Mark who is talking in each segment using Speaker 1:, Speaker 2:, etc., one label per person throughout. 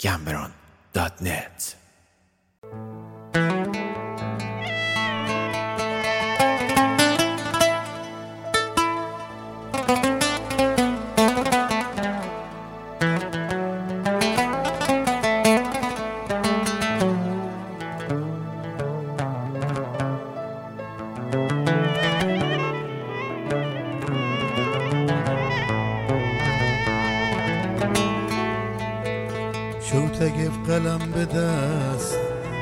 Speaker 1: gambron.net.
Speaker 2: شو تگف قلم به دست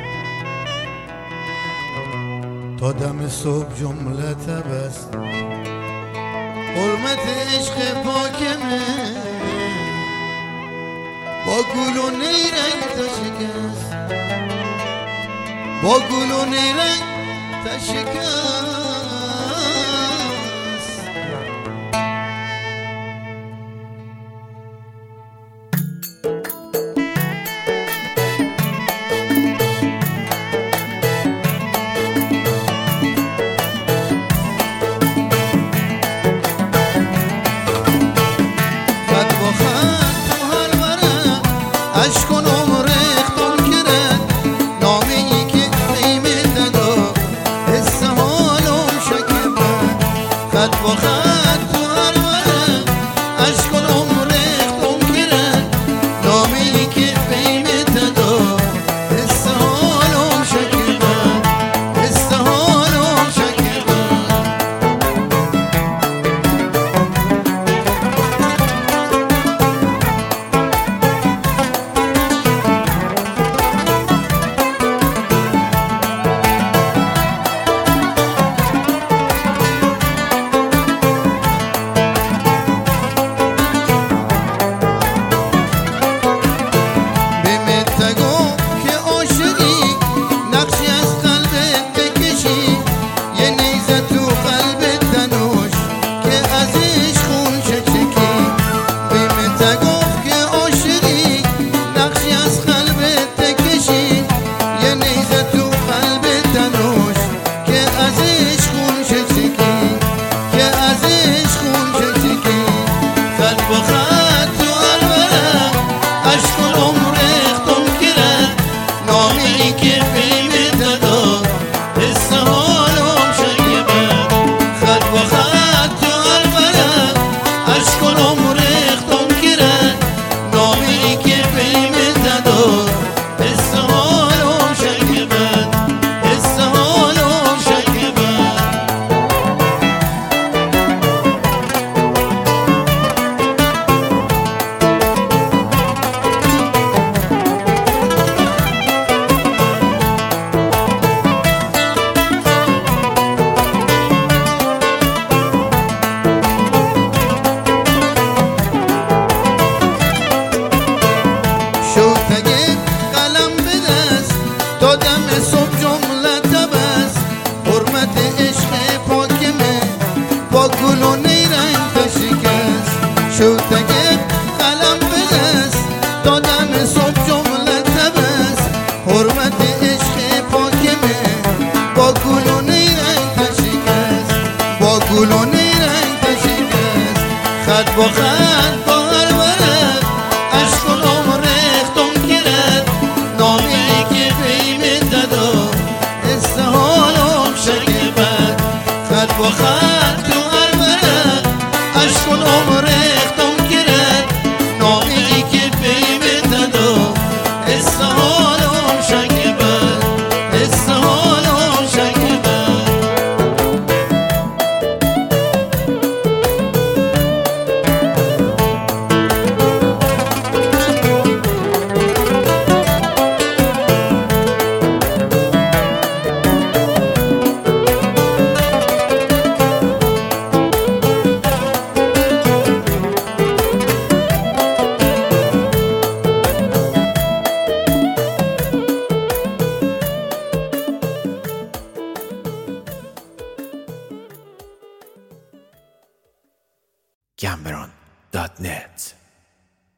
Speaker 2: تا دم صبح جمله تبست حرمت عشق پاکمه با گل و نیرنگ تا شکست با گل و نیرنگ تا شکست عشق و نم ریختم کرد نامی که قیمت ندار حس حالم شکبه خط با خط تو هر ورق عشق و نم ریختم کرد نامی که قیمت ندار حس حالم شکبه حس حالم شکبه شو تگه قلم به دست دادم صبح جمله تبست حرمت عشق پاکمه با گل و نیرنگ تا شکست با گل و نیرنگ تا شکست خط با خط